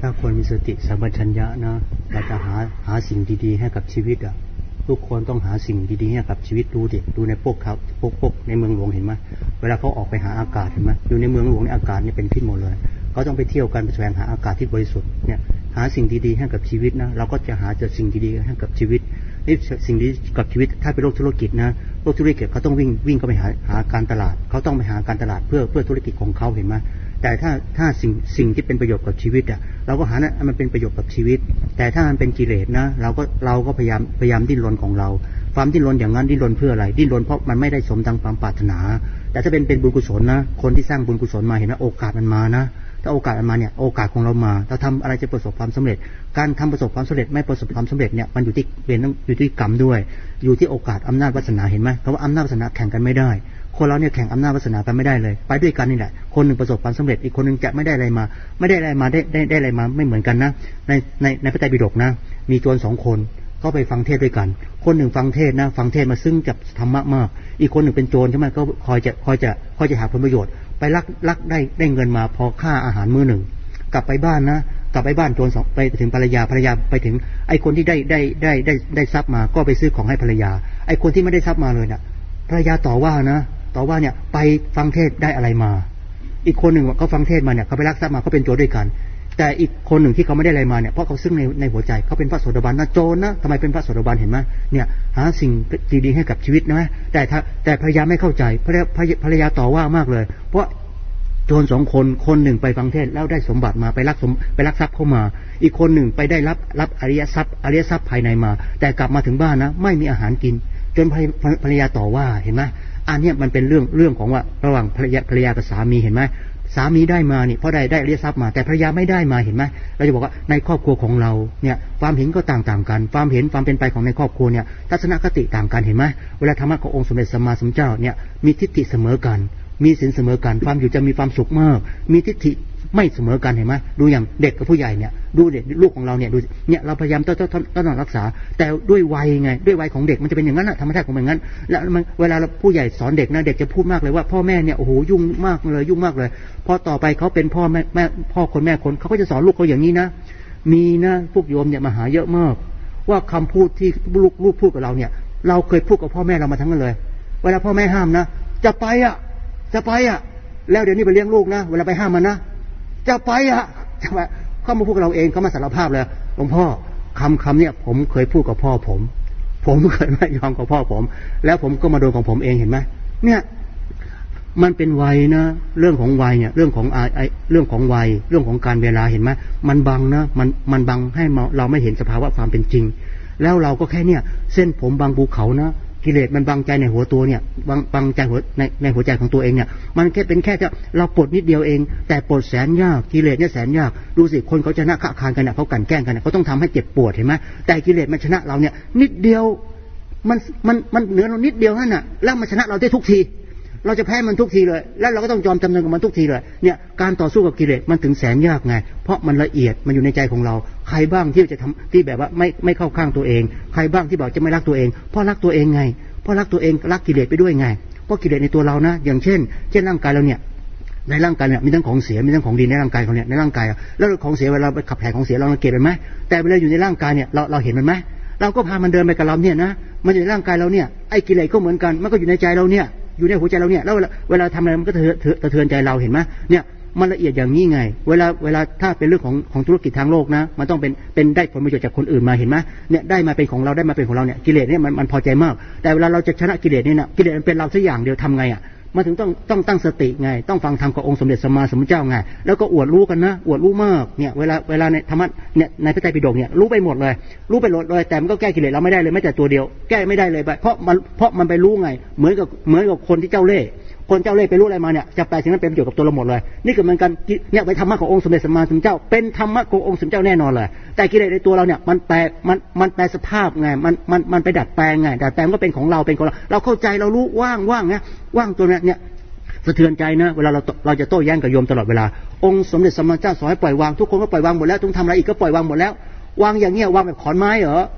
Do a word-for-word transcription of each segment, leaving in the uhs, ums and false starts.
ถ้าคนมีสติสัมปชัญญะนะเราจะหาหาสิ่งดีๆให้กับชีวิตอ่ะทุกคนต้องหาสิ่งดีๆให้กับชีวิตดูดิดูในพวกเขาพวกพวกในเมืองหลวงเห็นไหมเวลาเขาออกไปหาอากาศเห็นไหมอยู่ในเมืองหลวงในอากาศนี่เป็นพิษหมดเลยเขาต้องไปเที่ยวกันไปแสวงหาอากาศที่บริสุทธิ์เนี่ยหาสิ่งดีๆให้กับชีวิตนะเราก็จะหาเจอสิ่งดีๆให้กับชีวิตนี่สิ่งดีกับชีวิตถ้าเป็นโลกธุรกิจนะโลกธุรกิจเขาต้องวิ่งวิ่งเข้าไปหาหาการตลาดเขาต้องไปหาการตลาดเพื่อเพื่อธุรกิจของเขาเห็นไหมแต่ถ้าถ้าสิ่งสิ่งที่เป็นประโยชน์กับชีวิตอ่ะเราก็หานะมันเป็นประโยชน์กับชีวิตแต่ถ้ามันเป็นกิเลสนะเราก็เราก็พยายามพยายามดิ้นรนของเราความดิ้นรนอย่างนั้นดิ้นรนเพื่ออะไรดิ้นรนเพราะมันไม่ได้สมดังความปรารถนาแต่ถ้าเป็นเป็นบุญกุศลนะคนที่สร้างบุญกุศลมาเห็นว่าโอกาสมันมานะถ้าโอกาสมันมาเนี่ยโอกาสของเรามาเราทำอะไรจะประสบความสำเร็จการทำประสบความสำเร็จไม่ประสบความสำเร็จเนี่ยมันอยู่ที่เวรอยู่ที่กรรมด้วยอยู่ที่โอกาสอำนาจวาสนาเห็นไหมเพราะว่าอำนาจวาสนาแข่งกันไม่ได้คนเราเนี่ยแข่งอำนาจวาสนากันไม่ได้เลยไปด้วยกันนี่แหละคนหนึ่งประสบความสำเร็จอีกคนหนึ่งจะไม่ได้อะไรมาไม่ได้อะไรมาได้ได้ได้อะไรมาไม่เหมือนกันนะในในในพระไตรปิฎกนะมีโจรสองคนก็ไปฟังเทศด้วยกันคนหนึ่งฟังเทศนะฟังเทศมาซึ่งกับธรรมะมากอีกคนหนึ่งเป็นโจรใช่ไหมก็คอยจะคอยจะคอยจะหาผลประโยชน์ไปลักลักได้ได้เงินมาพอค่าอาหารมื้อหนึ่งกลับไปบ้านนะกลับไปบ้านโจรสองไปถึงภรรยาภรรยาไปถึงไอ้คนที่ได้ได้ได้ได้ได้ทรัพย์มาก็ไปซื้อของให้ภรรยาไอ้คนที่ไม่ได้ทรัพย์มาเลยนะภรรยาต่อว่านะต่อว่าเนี่ยไปฟังเทศได้อะไรมาอีกคนหนึ่งเขาฟังเทศมาเนี่ยเขาไปลักทรัพย์มาเขาเป็นโจรด้วยกันแต่อีกคนหนึ่งที่เขาไม่ได้อะไรมาเนี่ยเพราะเขาซึ่งในในหัวใจเขาเป็นพระโสดาบันนะโจรนะทำไมเป็นพระโสดาบันเห็นไหมเนี่ยหาสิ่งดีๆให้กับชีวิตนะแต่ถ้าแต่ภรรยาไม่เข้าใจภรรยาภรรยาต่อว่ามากเลยเพราะโจรสองคนคนหนึ่งไปฟังเทศแล้วได้สมบัติมาไปลักสมไปลักทรัพย์เข้ามาอีกคนหนึ่งไปได้รับรับอริยทรัพย์อริยทรัพย์ภายในมาแต่กลับมาถึงบ้านนะไม่มีอาหารกินจนภรรยาต่อว่าเห็นไหมอันนี้มันเป็นเรื่องเรื่องของว่าระหว่างภรรยาภรรยากับสามีเห็นไหมสามีได้มานี่เพราะได้ได้อริยทรัพย์มาแต่ภรรยาไม่ได้มาเห็นไหมเราจะบอกว่าในครอบครัวของเราเนี่ยความเห็นก็ต่างต่างกันความเห็นความเป็นไปของในครอบครัวเนี่ยทัศนคติต่างกันเห็นไหมเวลาธรรมะขององค์สมเด็จสัมมาสัมพุทธเจ้าเนี่ยมีทิฏฐิเสมอกันมีศีลเสมอกันความอยู่จะมีความสุขมากมีทิฏฐิไม่เสมอกันเห็นไหมดูอย่างเด็กกับผู้ใหญ่เนี่ยดูเด็กลูกของเราเนี่ยดูเนี่ยเราพยายามต้องต้องต้องรักษาแต่ด้วยวัยไงด้วยวัยของเด็กมันจะเป็นอย่างนั้นนะธรรมชาติของมันอย่างนั้นแล้วมันเวลาเราผู้ใหญ่สอนเด็กนะเด็กจะพูดมากเลยว่าพ่อแม่เนี่ยโอ้โหยุ่งมากเลยยุ่งมากเลยพอต่อไปเขาเป็นพ่อแม่แม่พ่อคนแม่คนเขาก็จะสอนลูกเขาอย่างนี้นะมีนะพวกโยมเนี่ยมาหาเยอะมากว่าคำพูดที่ลูกลูกพูดกับเราเนี่ยเราเคยพูดกับพ่อแม่เรามาทั้งนั้นเลยเวลาพ่อแม่ห้ามนะจะไปอ่ะจะไปอ่ะแล้วเดี๋ยวนี้ไปเลี้ยงลูกนะเวลาไปห้ามมันนะจะไปอ่ะจะไปเขามาพูดกับเราเองเขามาสารภาพเลยหลวงพ่อคำคำเนี่ยผมเคยพูดกับพ่อผมผมเคยไม่ยอมกับพ่อผมแล้วผมก็มาโดนของผมเองเห็นไหมเนี่ยมันเป็นวัยนะเรื่องของวัยเนี่ยเรื่องของไอเรื่องของวัยเรื่องของการเวลาเห็นไหมมันบังนะมันมันบังให้เราไม่เห็นสภาวะความเป็นจริงแล้วเราก็แค่เนี่ยเส้นผมบางภูเขานะกิเลสมันบังใจในหัวตัวเนี่ยบังบังใจหัวในในหัวใจของตัวเองเนี่ยมันแค่เป็นแค่จะเราปลดนิดเดียวเองแต่ปลดแสนยากกิเลสเนี่ยแสนยากดูสิคนเขาชนะฆ่าคานกันเนี่ยเขากันแกล้งกันเขาต้องทำให้เจ็บปวดเห็นไหมแต่กิเลสมันชนะเราเนี่ยนิดเดียวมันมันมันเหนือเรานิดเดียวนั่นน่ะแล้วมันชนะเราได้ทุกทีเราจะแพ้มันทุกทีเลยแล้วเราก็ต้องยอมจำนนกับมันทุกทีเลยเนี่ยการต่อสู้กับกิเลสมันถึงแสนยากไงเพราะมันละเอียดมันอยู่ในใจของเราใครบ้างที่จะทำที่แบบว่าไม่ไม่เข้าข้างตัวเองใครบ้างที่บอกจะไม่รักตัวเองเพราะรักตัวเองไงเพราะรักตัวเองรักกิเลสไปด้วยไงเพราะกิเลสในตัวเรานะอย่างเช่นเช่นร่างกายเราเนี่ยในร่างกายเนี่ยมีทั้งของเสียมีทั้งของดีในร่างกายเขาเนี่ยในร่างกายแล้วของเสียเวลาเราไปขับถ่ายของเสียเราสังเกตมันไหมแต่เวลาอยู่ในร่างกายเนี่ยเราเราเห็นมันไหมเราก็พามันเดินไปกับเราเนี่ยนะมันอยู่ในร่างกายเราเนี่ยไอ้กิเลสก็เหมือนกันมันก็อยู่ในใจเราเนี่ยอยู่ในหัวใจเราเนี่ยแล้วเวลาทำอะไรมันก็เถื่อนเถื่อนใจเราเห็นไหมเนี่ยมันละเอียดอย่างนี้ไงเวลาเวลาถ้าเป็นเรื่องของของธุรกิจทางโลกนะมันต้องเป็นเป็นได้ผลประโยชน์จากคนอื่นมาเห็นไหมเนี่ยได้มาเป็นของเราได้มาเป็นของเราเนี่ยกิเลสเนี่ยมันมันพอใจมากแต่เวลาเราจะชนะกิเลสเนี่ยนะกิเลสมันเป็นเราสักอย่างเดียวทำไงอ่ะมาถึงต้องต้องตั้งสติไงต้องฟังธรรมขององค์สมเด็จสัมมาสัมพุทธเจ้าไงแล้วก็อวดรู้กันนะอวดรู้มากเนี่ยเวลาเวลาในธรรมะเนี่ยในพระไตรปิฎกเนี่ยรู้ไปหมดเลยรู้ไปหมดเลยแต่มันก็แก้กิเลสเราไม่ได้เลยแม้แต่ตัวเดียวแก้ไม่ได้เลยเพราะมันเพราะมันไปรู้ไงเหมือนกับเหมือนกับคนที่เจ้าเล่ห์คนเจ้าเล่ห์ไปรู้อะไรมาเนี่ยจะแปลสิ่งนั้นเป็นประโยชน์กับตัวเราหมดเลยนี่ก็เหมือนกันเนี่ยไปธรรมะขององค์สมเด็จสัมมาสัมพุทธเจ้าเป็นธรรมะขององค์สมเด็จเจ้าแน่นอนเลยแต่กิเลสในตัวเราเนี่ยมันแปลมันมันแปลสภาพไงมันมันมันไปดัดแปลงไงดัดแปลงก็เป็นของเราเป็นของเราเราเข้าใจเรารู้ว่างว่างนะว่างตัวเนี้ยเนี่ยสะเทือนใจนะเวลาเราเราจะโต้แย้งกับโยมตลอดเวลาองค์สมเด็จสัมมาสัมพุทธเจ้าสอนให้ปล่อยวางทุกคนก็ปล่อยวางหมดแล้วต้องทำอะไรอีกก็ปล่อยวางหมดแล้ววางอย่างเงี้ยวางแบบขอนไม้เหรอ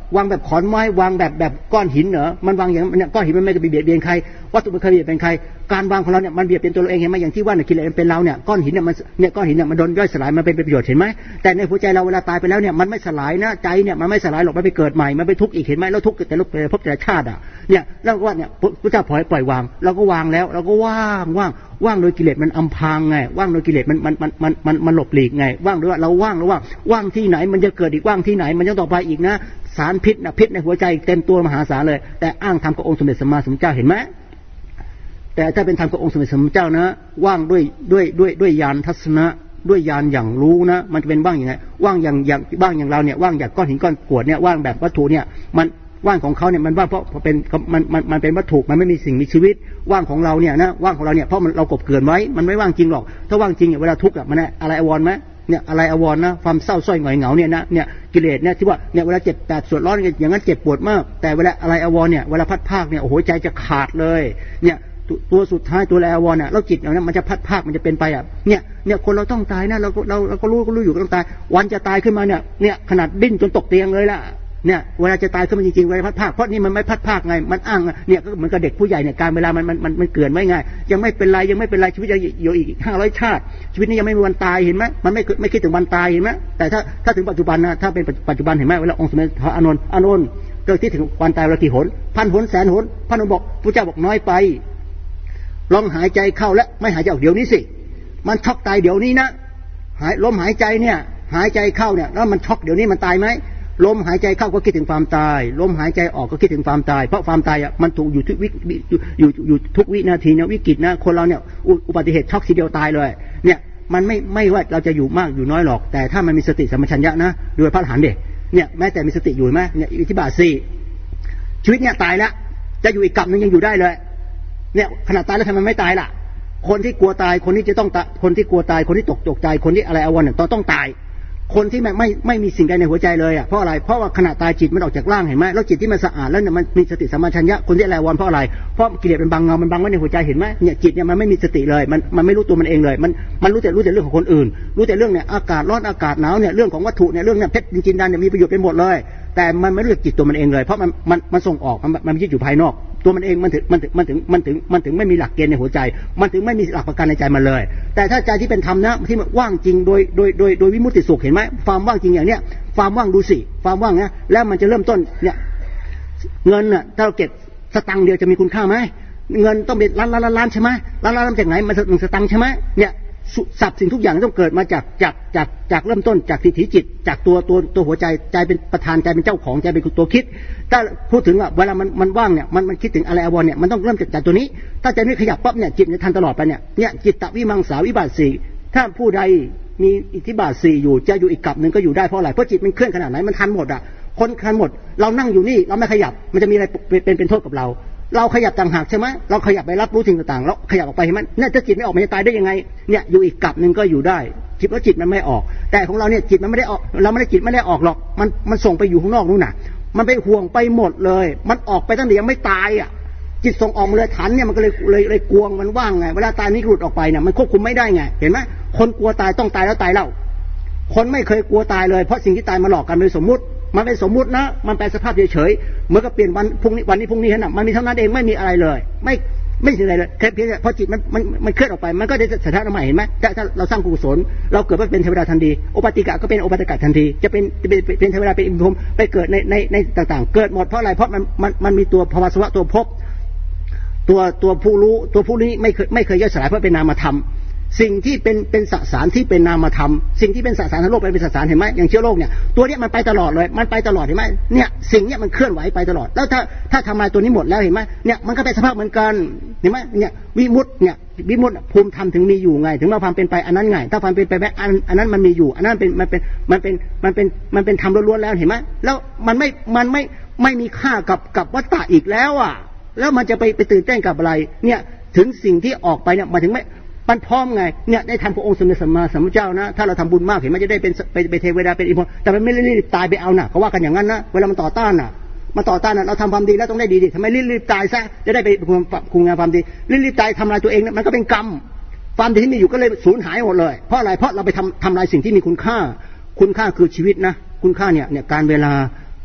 วางแบบขอนไม้วางแบบแบบก้อนหินเหรอมันวางอย่างเนี่ยก้อนหินมันไม่เคยเบียดเบียนใครวัตถุมันเคยเบียดเบียนใครการวางของเราเนี่ยมันเบียดเบียนตัวเราเองเห็นไหมอย่างที่ว่าเนี่ยกิเลสมันเป็นเราเนี่ยก้อนหินเนี่ยมันเนี่ยก้อนหินเนี่ยมันโดนย่อยสลายมันเป็นประโยชน์เห็นไหมแต่ในหัวใจเราเวลาตายไปแล้วเนี่ยมันไม่สลายนะใจเนี่ยมันไม่สลายหรอกมันไปเกิดใหม่มันไปทุกข์อีกเห็นไหมแล้วทุกข์แต่ละภพแต่ละชาติอ่ะเนี่ยแล้วก็ว่าเนี่ยพระเจ้าปล่อยปล่อยวางเราก็วางแล้วเราก็ว่างว่างว่างโดยกิเลสมันอำพรางไงว่างโดยกิเลสมันมันมันมันมันมันหลบหลีกไงว่างด้วยว่าเราว่างแล้วว่างว่างที่ไหนมันจะเกิดอีกว่างที่ไหนมันจะต่อไปอีกนะสารพิษนะพิษในหัวใจเต็มตัวมหาศาลเลยแต่อ้างทำกับองค์สมเด็จสัมมาสัมพุทธเจ้าเห็นไหมแต่ถ้าเป็นธรรมกับองค์สมเด็จสัมมาสัมพุทธเจ้านะว่างด้วยด้วยด้วยด้วยญาณทัศนะด้วยญาณอย่างรู้นะมันจะเป็นว่างอย่างไรว่างอย่างอย่างว่างอย่างเราเนี่ยว่างอย่างก้อนหินก้อนกรวดเนี่ยว่างแบบวัตถุเนี่ยมันว่างของเขาเนี่ยมันว่างเพราะเป็นมันมันมันเป็นวัตถุมันไม่มีสิ่งมีชีวิตว่างของเราเนี่ยนะว่างของเราเนี่ยเพราะมันเรากบเกินไว้มันไม่ว่างจริงหรอกถ้าว่างจริงเนี่ยเวลาทุกข์อ่ะมันอะไรอวรไหมเนี่ยอะไรอวรนะความเศร้าส้อยหงอยเหงาเนี่ยนะเนี่ยกิเลสเนี่ยที่ว่าเนี่ยเวลาเจ็บแปดสวดร้อนอย่างนั้นเจ็บปวดมากแต่เวลาอะไรอวรเนี่ยเวลาพัดภาคเนี่ยโอ้โหใจจะขาดเลยเนี่ยตัวสุดท้ายตัวแลอวรเนี่ยแล้วจิตเราเนี่ยมันจะพัดภาคมันจะเป็นไปอ่ะเนี่ยเนี่ยคนเราต้องตายนะเราเราเราก็รู้ก็รู้อยู่ก็ต้องตายวันจะตายขึ้นมาเนี่ยเนี่ยขนาดดิ้นจนตกเตียงเลยล่ะเนี่ยเวลาจะตายขึ้นมาจริงๆเวลาพัดภาคเพราะนี่มันไม่พัดภาคไงมันอ้างเนี่ยก็เหมือนกับเด็กผู้ใหญ่เนี่ยการเวลามันมันมันมันเกินไว้ไงยังไม่เป็นไรยังไม่เป็นไรชีวิตยังอยู่อีกห้าร้อยชาติชีวิตนี้ยังไม่มีวันตายเห็นไหมมันไม่ไม่คิดถึงวันตายเห็นไหมแต่ถ้าถ้าถึงปัจจุบันนะถ้าเป็นปัจจุบันเห็นไหมเวลาองค์สมเด็จพระอานนท์อานนท์เรื่องที่ถึงวันตายเรากี่หนพันหนแสนหนพระนนท์บอกพระเจ้าบอกน้อยไปลองหายใจเข้าและไม่หายใจออกเดี๋ยวนี้สิมันช็อกตายเดี๋ยวนี้นะหายลมหายใจเนี่ยหายใจเข้าเนี่ยแล้วมันช็อกเดี๋ยวนี้มันตายไหมลมหายใจเข้าก็คิดถึงความตายลมหายใจออกก็คิดถึงความตายเพราะความตายอ่ะมันถูกอยู่ทุกวิอยู่อยู่อยู่ทุกวินาทีเนี่ยวิกฤตนะคนเราเนี่ยอุบัติเหตุช็อกทีเดียวตายเลยเนี่ยมันไม่ไม่ว่าเราจะอยู่มากอยู่น้อยหรอกแต่ถ้ามันมีสติสัมปชัญญะนะโดยพระอรหันต์เด็กเนี่ยแม้แต่มีสติอยู่ไหมเนี่ยอิทธิบาทสี่ชีวิตเนี่ยตายแล้วจะอยู่อีกกลับนึงยังอยู่ได้เลยเนี่ยขนาดตายแล้วทำไมไม่ตายล่ะคนที่กลัวตายคนที่จะต้องคนที่กลัวตายคนที่ตกตกใจคนที่อะไรอวรเนี่ยต้องต้องตายคนที่ไม่ไม่ไม่มีสิ่งใดในหัวใจเลยอ่ะเพราะอะไรเพราะว่าขณะตายจิตมันออกจากร่างเห็นไหมแล้วจิตที่มันสะอาดแล้วเนี่ยมันมีสติสัมปชัญญะคนที่อะไรวรเพราะอะไรเพราะกิเลสมันบังเงามันบังไว้ในหัวใจเห็นไหมเนี่ยจิตเนี่ยมันไม่มีสติเลยมันมันไม่รู้ตัวมันเองเลยมันมันรู้แต่รู้แต่เรื่องของคนอื่นรู้แต่เรื่องเนี่ยอากาศร้อนอากาศหนาวเนี่ยเรื่องของวัตถุเนี่ยเรื่องเนี่ยเพชรจินดาเนี่ยมีประโยชน์ไปหมดเลยแต่มันไม่รู้จักจิตตัวมันเองเลยเพราะมันมันมันส่งออกมันมันยึดอยู่ภายนอกตัวมันเองมันถึงมันถึงมันถึงมันถึงมันถึงไม่มีหลักเกณฑ์ในหัวใจมันถึงไม่มีหลักประกันในใจมันเลยแต่ถ้าใจที่เป็นธรรมนะที่มันว่างจริงโดยโดยโดยโดยวิมุตติสุขเห็นไหมความว่างจริงอย่างเนี้ยความว่างดูสิความว่างนะแล้วมันจะเริ่มต้นเนี่ยเงินน่ะถ้าเราเก็บสตังค์เดียวจะมีคุณค่าไหมเงินต้องเป็นล้านล้านล้านล้านใช่ไหมล้านล้านมาจากไหนมันหนึ่งสตังค์ใช่ไหมเนี่ยทรัพย์สิ่งทุกอย่างต้องเกิดมาจากจากจากจากเริ่มต้นจากทิฏฐิจิตจากตัวตัวตัวหัวใจใจเป็นประธานใจเป็นเจ้าของใจเป็นตัวคิดถ้าพูดถึงว่าเวลามันมันว่างเนี่ยมันมันคิดถึงอะไรอวรเนี่ยมันต้องเริ่มจากจากตัวนี้ถ้าใจไม่ขยับปั๊บเนี่ยจิตจะทันตลอดไปเนี่ยเนี่ยจิตตวิมังสาวิบากสี่ถ้าผู้ใดมีอิทธิบาทสี่อยู่จะอยู่อีกกลับหนึ่งก็อยู่ได้เพราะอะไรเพราะจิตมันเคลื่อนขนาดไหนมันทันหมดอ่ะคนทันหมดเรานั่งอยู่นี่เราไม่ขยับมันจะมีอะไรเป็นเป็นโทษกับเราเราขยับต่างหากใช่ไหมเราขยับไปรับรู้สิ่งต่างๆแล้วขยับออกไปเห็นไหมเนี่ยถ้าจิตไม่ออกมันจะตายได้ยังไงเนี่ยอยู่อีกกลับหนึ่งก็อยู่ได้จิตว่าจิตมันไม่ออกแต่ของเราเนี่ยจิตมันไม่ได้ออกเราไม่ได้จิตไม่ได้ออกหรอกมันมันส่งไปอยู่ข้างนอกนู่นน่ะมันไปห่วงไปหมดเลยมันออกไปตั้งแต่ยังไม่ตายอ่ะจิตส่งออกมาเลยฐานเนี่ยมันก็เลยเลยเลยกวงมันว่างไงเวลาตายนี่หลุดออกไปเนี่ยมันควบคุมไม่ได้ไงเห็นไหมคนกลัวตายต้องตายแล้วตายเล่าคนไม่เคยกลัวตายเลยเพราะสิ่งที่ตายมาหลอกกันเป็นสมมุติมันเป็นสมมุตินะมันแปลสภาพเฉยๆเหมือนกับเปลี่ยนวันพรุ่งนี้วันนี้พรุ่งนี้นะมันมีเท่านั้นเองไม่มีอะไรเลยไม่ไม่ใช่อะไรเลยแค่เพียงเพราะจิตมันมันมันเคลื่อนออกไปมันก็ได้สถานะใหม่เห็นไหมถ้าถ้าเราสร้างกุศลเราเกิดมาเป็นเทวดาทันทีโอปติกะก็เป็นโอปติกะทันทีจะเป็นเป็นเป็นเทวดาเป็นอินทรไปเกิดในในในต่างๆเกิดหมดเพราะอะไรเพราะมันมันมันมีตัวภวสวะตัวภพตัวตัวผู้รู้ตัวผู้นี้ไม่เคยไม่เคยย่อยสลายเพราะเป็นนามธรรมสิ่งที่เป็นเป็นสสารที่เป็นนามธรรมสิ่งที่เป็นสสารทั้งโลกเป็นสสารเห็นไหมอย่างเชื้อโรคเนี่ยตัวนี้มันไปตลอดเลยมันไปตลอดเห็นไหมเนี่ยสิ่งเนี้ยมันเคลื่อนไหวไปตลอดแล้วถ้าถ้าทำลายตัวนี้หมดแล้วเห็นไหมเนี่ยมันก็เป็นสภาพเหมือนกันเห็นไหมเนี่ยวิมุตต์เนี่ยวิมุตต์ภูมิธรรมถึงมีอยู่ไงถึงเราความเป็นไปอันนั้นไงถ้าความเป็นไปแบบอันอันนั้นมันมีอยู่อันนั้นเป็นมันเป็นมันเป็นมันเป็นมันเป็นธรรมล้วนๆแล้วเห็นไหมแล้วมันไม่มันไม่ไม่มีค่ากับกับวัฏฏะอีกแล้วอ่ะแล้วมันจะไปไปตื่นเต้นกับอะไรเนี่ยถึงสิ่งที่ออกไปเนี่ยมาถึงไม่มันพร้อมไงเนี่ยได้ทำพระองค์สมเด็จสัมมาสัมพุทธเจ้านะถ้าเราทำบุญมากเห็นมันจะได้เป็นไปไปเทวดาเป็นอินทร์แต่มันไม่รีบตายไปเอาน่ะเขาว่ากันอย่างนั้นนะเวลามันต่อต้านน่ะมันต่อต้านน่ะเราทำความดีแล้วต้องได้ดีดิทำไมรีบตายซะจะได้ไปคุมงานความดีรีบตายทำลายตัวเองมันก็เป็นกรรมความดีที่มีอยู่ก็เลยสูญหายหมดเลยเพราะอะไรเพราะเราไปทำทำลายสิ่งที่มีคุณค่าคุณค่าคือชีวิตนะคุณค่าเนี่ยเนี่ยการเวลา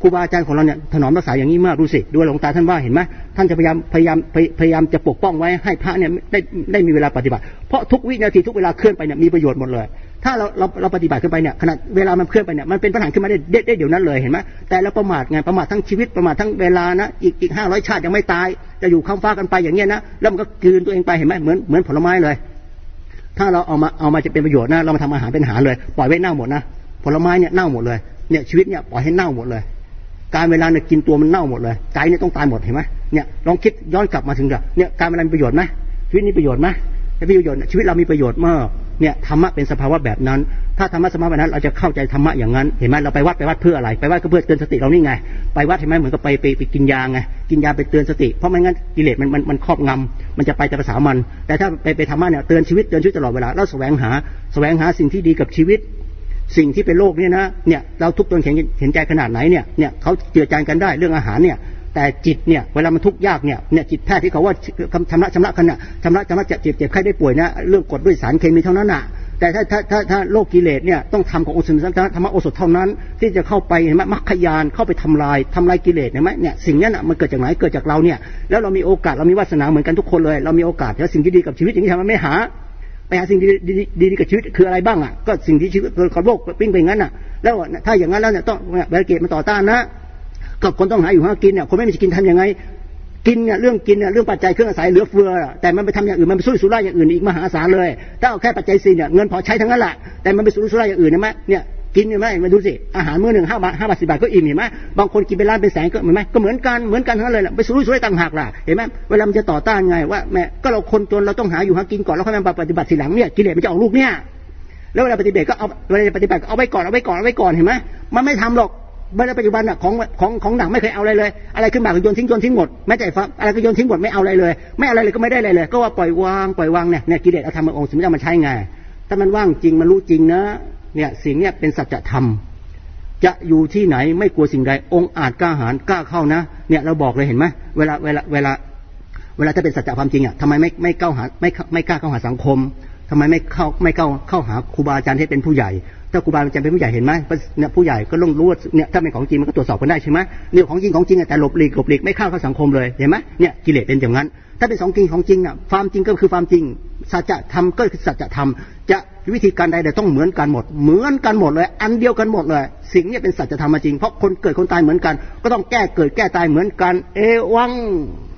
ครูบาอาจารย์ของเราเนี่ยถนอมรักษาอย่างนี้มากดูสิดูหลวงตาท่านว่าเห็นไหมท่านจะพยายามพยายามพยายามจะปกป้องไว้ให้พระเนี่ยได้ได้มีเวลาปฏิบัติเพราะทุกวินาทีทุกเวลาเคลื่อนไปเนี่ยมีประโยชน์หมดเลยถ้าเราเราเราปฏิบัติขึ้นไปเนี่ยขณะเวลามันเคลื่อนไปเนี่ยมันเป็นปัญหาขึ้นมาได้ได้เดี๋ยวนั้นเลยเห็นไหมแต่เราประมาทไงประมาททั้งชีวิตประมาททั้งเวลานะอีกอีกห้าร้อยชาติยังไม่ตายจะอยู่ข้ามฟ้ากันไปอย่างเงี้ยนะแล้วมันก็กืนตัวเองไปเห็นไหมเหมือนเหมือนผลไม้เลยถ้าเราเอามาเอามาจะเป็นประโยชน์นะเรามาทำอาหารเป็นอาหารเลยปล่อยไว้เน่าหมดนะผลไม้เนี่ยเน่าหมดเลยเนี่ยชีวิตเนี่ยปล่อยให้เน่าหมดเลยการเวลาเนี่ยกินตัวมันเน่าหมดเลยใจเนี่ยต้องตายหมดเห็นไหมเนี่ยลองคิดย้อนกลับมาถึงเดี๋ยวเนี่ยการเวลามีประโยชน์ไหมชีวิตนี้ประโยชน์ไหมถ้ามีประโยชน์ชีวิตเรามีประโยชน์มากเนี่ยธรรมะเป็นสภาวะแบบนั้นถ้าธรรมะสภาวะแบบนั้นเราจะเข้าใจธรรมะอย่างนั้นเห็นไหมเราไปวัดไปวัดเพื่ออะไรไปวัดก็เพื่อเตือนสติเรานี่ไงไปวัดเห็นไหมเหมือนกับไปไปไปกินยาไงกินยาไปเตือนสติเพราะไม่งั้นกิเลสมันมันมันครอบงำมันจะไปแต่ภาษามันแต่ถ้าไปไปธรรมะเนี่ยเตือนชีวิตเตือนชีวิตตลอดเวลาเราแสวงหาแสวงหาสิ่งที่ดีกับชีวิตสิ่งที่เป็นโลกเนี่ยนะเนี่ยเราทุกตนเห็นเห็นใจขนาดไหนเนี่ยเนี่ยเขาเจือจานกันได้เรื่องอาหารเนี่ยแต่จิตเนี่ยเวลามันทุกข์ยากเนี่ยเนี่ยจิตแพทย์ที่เขาว่าชำระชำระกันน่ะชำระชำระเจ็บเจ็บไข้ได้ป่วยนะเรื่องกดด้วยสารเคมีเท่านั้นน่ะแต่ถ้าถ้าถ้าถ้าโรคกิเลสเนี่ยต้องทำของอุศนธรรมะโอสถเท่านั้นที่จะเข้าไปเห็นไหมมรรคญาณเข้าไปทำลายทำลายกิเลสเห็นไหมเนี่ยสิ่งนี้น่ะมันเกิดจากไหนเกิดจากเราเนี่ยแล้วเรามีโอกาสเรามีวาสนาเหมือนกันทุกคนเลยเรามีโอกาสแล้วสิ่งที่ดีกับชีวิตอย่างนี้ทำไมไม่หาไปหาสิ่งดีดีดีกับชีวิตคืออะไรบ้างอ่ะก็สิ่งที่ชีวิตของโลกปิ้งไปงั้นน่ะแล้วถ้าอย่างนั้นแล้วเนี่ยต้องแบริเกตมันต่อต้านนะก็คนต้องหาอยู่หากินเนี่ยคนไม่มีจะกินทำยังไงกินเนี่ยเรื่องกินเนี่ยเรื่องปัจจัยเครื่องอาศัยเหลือเฟือแต่มันไปทำอย่างอื่นมันไปสู้สุร่ายอย่างอื่นอีกมหาศาลเลยถ้าเอาแค่ปัจจัยสี่เนี่ยเงินพอใช้ทั้งนั้นแหละแต่มันไปสู้สุร่ายอย่างอื่นเห็นไหมเนี่ยกินเห็นไหมมาดูสิอาหารมื้อหนึ่งห้าบาทห้าบาทสิบบาทก็อิ่มเห็นไหมบางคนกินเป็นล้านเป็นแสนก็เห็นไหมก็เหมือนกันเหมือนกันทั้งนั้นเลยไปสู้สุร่ายต่างหากล่ะเห็นไหมเวลามันจะต่อต้านไงว่าแม่ก็เราคนจนเราต้องหาอยู่หากินก่อนแล้วค่อยมาปฏิบัติทีหลังเนี่ยกิเลสมันจะออกลูกเนี่ยแล้วเวลาปฏิบัติก็เอาเวลาปฏิบัติเอาไว้ก่อนเอาไว้ก่อนเอาไว้ก่อนเห็นไหมมันไม่ทำหรอกเมื่อปัจจุบันน่ะของของของหนังไม่เคยเอาอะไรเลยอะไรขึ้นมาก็โยนทิ้งโยนทิ้งหมดแม้แต่ฟ้าอะไรก็โยนทิ้งหมดไม่เอาอะไรเลยไม่เอาอะไรเลยก็ไม่ได้อะไรเลยก็ว่าปล่อยวางปล่อยวางเนี่ยเนี่ยกิเลสเอาธรรมองค์สมมติมันใช้ไงถ้ามันว่างจริงมันรู้จริงนะเนี่ยสิ่งเนี้ยเป็นสัจธรรมจะอยู่ที่ไหนไม่กลัวสิ่งใดองค์อาจกล้าหาญกล้าเข้านะเนี่ยเราบอกเลยเห็นไหมเวลาเวลาเวลาเวลาถ้าเป็นสัจความจริงอ่ะทำไมไม่ไม่เข้าหาไม่ไม่กล้าเข้าหาสังคมทำไมไม่เข้าไม่เข้าเข้าหาครูบาอาจารย์ที่เป็นผู้ใหญ่ถ้าครูบาอาจารย์เป็นผู้ใหญ่เห็นไหมเนี่ยผู้ใหญ่ก็ต้องรู้ว่าเนี่ยถ้าเป็นของจริงมันก็ตรวจสอบกันได้ใช่ไหมเนี่ยของจริงของจริงแต่หลบหลีกหลบหลีกไม่เข้าเข้าสังคมเลยเห็นไหมเนี่ยกิเลสเป็นอย่างนั้นถ้าเป็นของจริงของจริงอ่ะความจริงก็คือความจริงสัจธรรมก็คือสัจธรรมจะวิธีการใดแต่ต้องเหมือนกันหมดเหมือนกันหมดเลยอันเดียวกันหมดเลยสิ่งนี้เป็นสัจธรรมจริงเพราะคนเกิดคนตายเหมือนกันก็ต้องแก้เกิดแก้ตายเหมือนกันเอวัง